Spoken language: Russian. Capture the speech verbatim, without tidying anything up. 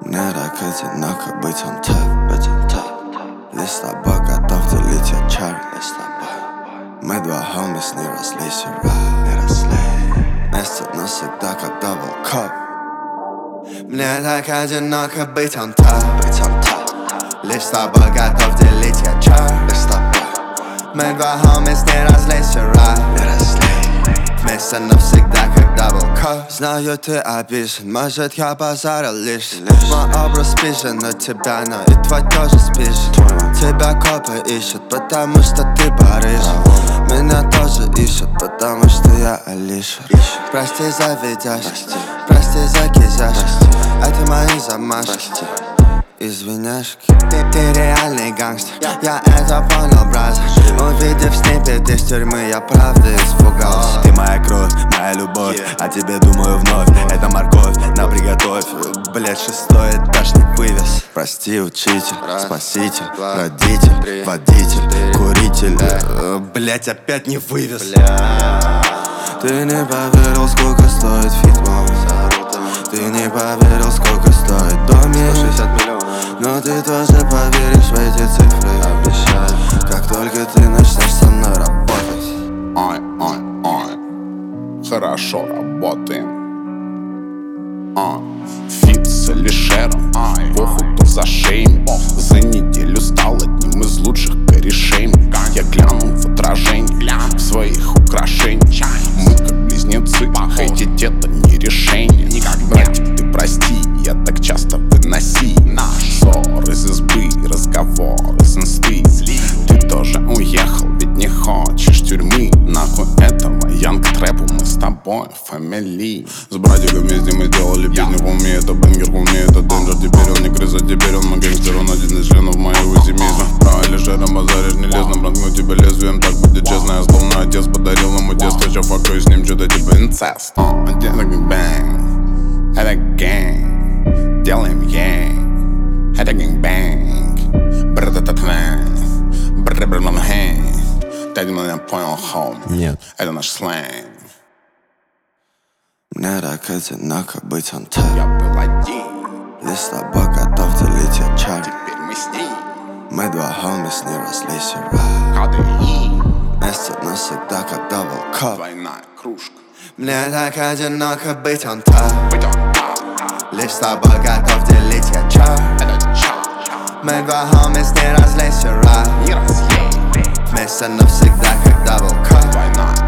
Мне так одиноко быть on top, быть on top. Лишь с тобой готов делить я чар. Мы два homies не разлись и не росли. Вместе навсегда как double cup. Мне так одиноко быть on top, быть on top. Лишь с тобой готов делить я чар. Мы два homies не разлись и не росли. Вместе навсегда как double cup. Знаю, ты обижен, может я базарил лишь. Мой образ спижен, но тебя, но и твой тоже спижен. Тебя копы ищут, потому что ты Париж. Меня тоже ищут, потому что я Алиша. Прости за видяшки, прости за кизяшки. Это мои замашки, извиняшки. Ты, ты реальный гангстер, я это понял, брат. Увидев сниппет из тюрьмы, я правда испугался. Ты моя кровь, моя любовь, о тебе думаю вновь. Это морковь, на приготовь. Блять, шестой этаж не вывез. Прости, учитель, спаситель, родитель, водитель, куритель. Блять, опять не вывез. Ты не поверил, сколько стоит фит, мама. Ты не поверил, сколько стоит домик. сто шестьдесят миллионов. Но ты тоже поверишь в эти цифры. Обещаю, как только ты начнешь со мной работать. Ой, ой, ой, хорошо работаем. Ой, фит с Алишером, походу за шеем. За неделю стал одним из лучших корешей. Я глянул в отражение в своих украшениях. Мы как близнецы, хейтить это не решение. Братик, ты прости, я так часто выноси наш ссор из избы, разговор из инсты. Ты тоже уехал, ведь не хочешь тюрьмы. Нахуй этого янг трэпу, мы с тобой фамилии. С братиком вместе мы сделали песню в уме. Это бенгер в уме, это денджер. Теперь он не крыса, теперь он мой гангстер. Он один из членов моего семейства. Про Алишера базаришь нелестно, проткну тебя лезвием, так будет честно. Я словно отец подарил ему детство. Сейчас факаю с ним что-то типа инцест. Один такой бэнг, это гэнг. Делаем янг, это гэнг-бэнг. Бра-та-та-та, бра-бра-бра-бра-хэнг. Ты меня понял, хоум? Нет. Это наш сленг. Мне так одиноко быть on top. Я был один, Лишь с тобой готов делить я чар. теперь мы с ним. Мы два homies не разлись и КДИ, вместе навсегда как double cup. двойная кружка. Мне так одиноко быть on top. Быть он так, Лишь с тобой готов делить я чар. это ча. Мы два homies не разлись и Не разлей, вместе навсегда как double cup. двойная